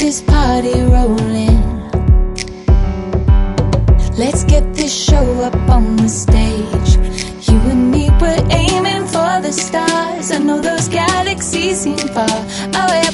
this party rolling. Let's get this show up on the stage. You and me, we're aiming for the stars. I know those galaxies seem far away.